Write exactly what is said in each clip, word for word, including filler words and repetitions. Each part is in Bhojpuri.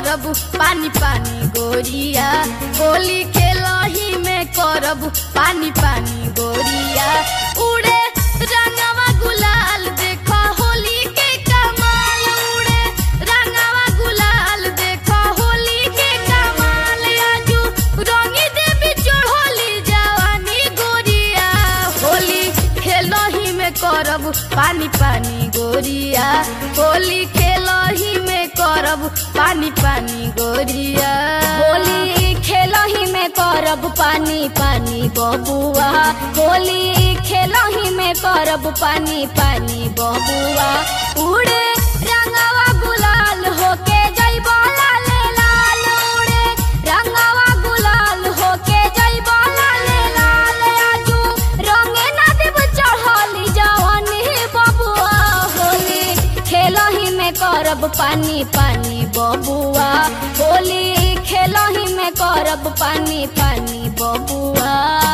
करब पानी पानी गोरिया, होली खेलही में करब पानी पानी गोरिया। उड़े रंगवा गुलाल देखा होली के कमाल, उड़े रंगवा गुलाल देखा होली के कमाल। आजू रंगी देवी चढ़ोली जवानी गोरिया, होली खेलही में करब पानी पानी गोरिया, होली खेलही में करब पानी पानी गोरिया। होली खेलही में करब पानी पानी बबुआ, होली खेलही में करब पानी पानी बबुआ। उड़े रंगवा गुलाल होके जइबो लाल लाल, उड़े रंगवा गुलाल होके जइबो लाल लाल। आजू रंगे ना देव चढ़ली जवानी बबुआ, होली खेलही में करब पानी पानी बबुआ, होली खेलही में करब पानी पानी बबुआ।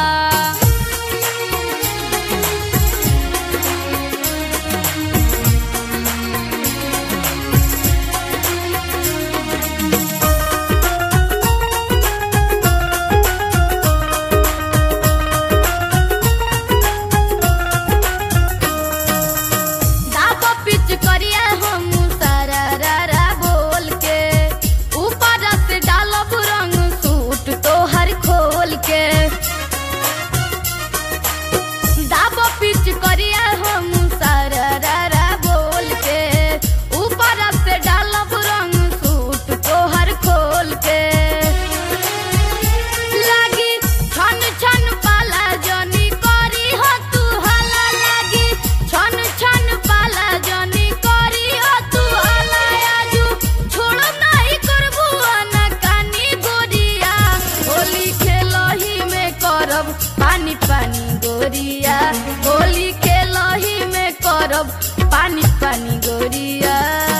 पानी पानी गोरिया, होली खेलही में करब पानी पानी गोरिया।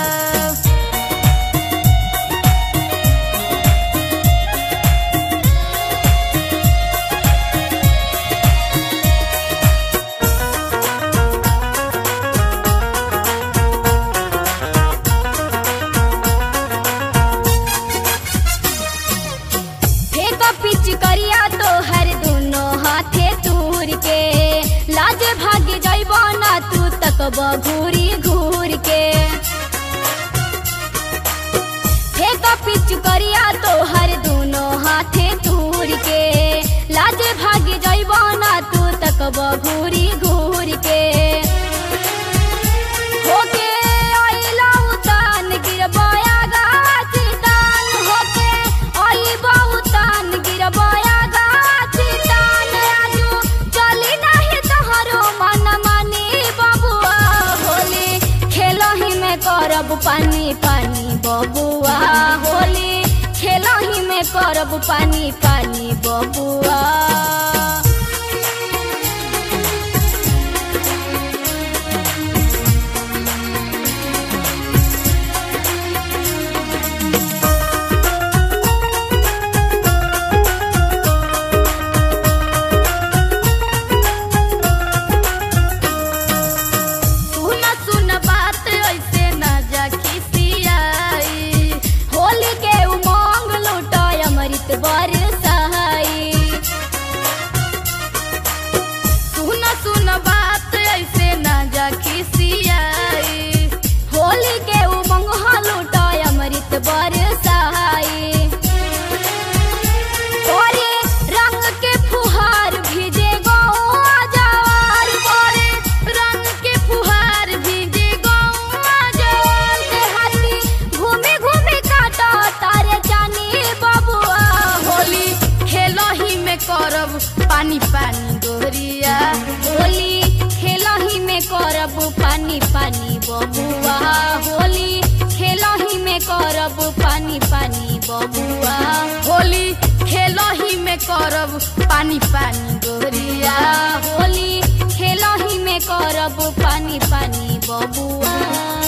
पिच करिया तो हर दोनों हाथे तूर के, लाज भागे जाइबो ना तू तकब घूरी घूर के। फेंक पिच करिया तो हर दोनों हाथे तूर के, लाज भागे जाइबो ना तू तकब घूरी घूर के। होके आइला उतान गिरबो गाछ तान, होके आइबो उतान गिरबो गाछ तान। आजू चली नाही तोहरो मन मानी बबुआ, होली खेलही में करब पानी पानी बबुआ, होली खेलही में करब पानी पानी बबुआ। होली के उमंग लूटा अमृत बरसाई, तोरे रंग के फुहार भीजे गौआ जवार, तोरे रंग के फुहार भीजे गौआ जवार। देहाती घूमे घूमे काटा तारे जानी बबुआ, होली खेलही में करब पानी पानी गोरिया, होली खेलही में करब पानी पानी बबुआ, होली खेलही में करब पानी पानी बबुआ। होली खेलही में करब पानी पानी गोरिया, होली खेलही में करब पानी पानी बबुआ।